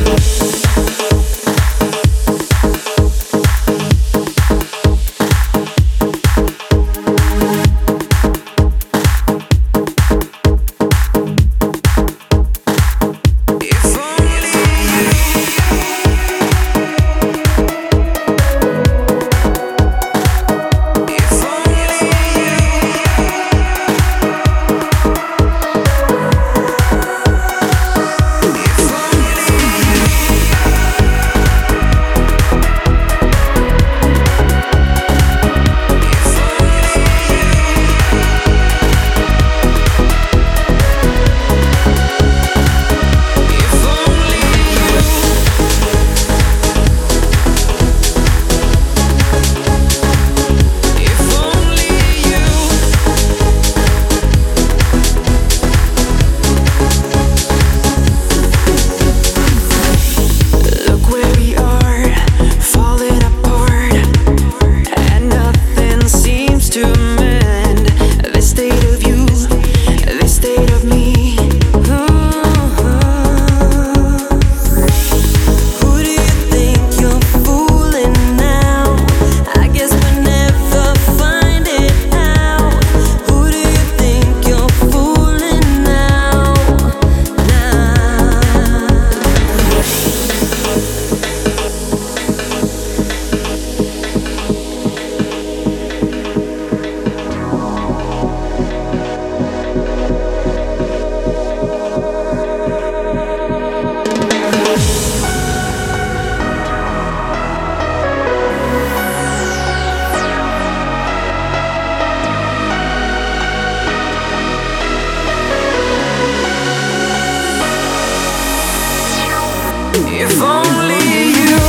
If only you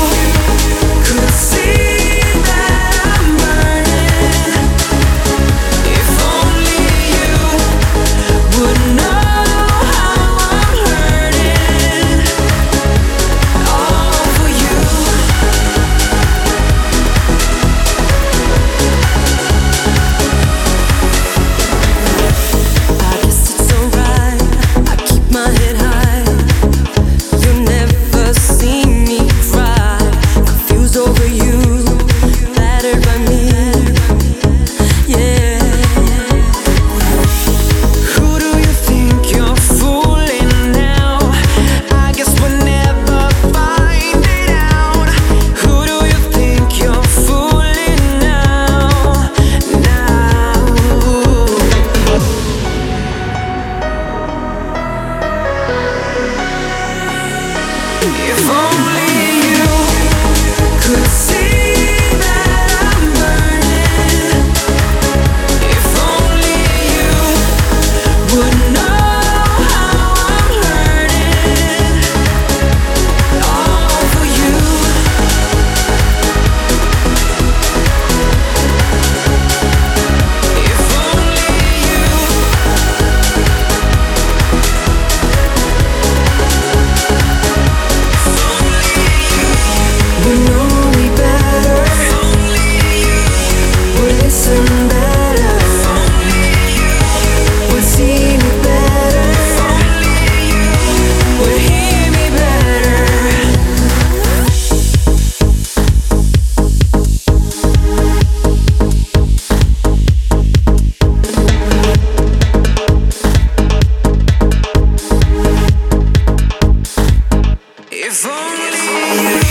could see that I'm burning. If only you would know how I'm hurting. All for you. I guess it's alright. I keep my head high. You never see me cry, confused over you, battered by me. Yeah. Who do you think you're fooling now? I guess we'll never find it out. Who do you think you're fooling now? If only you could see that I'm burning. If only you would know how I'm hurting. All for you. If only you. We know we better. We'll listen better. We'll see me better. We'll hear me better. If only you.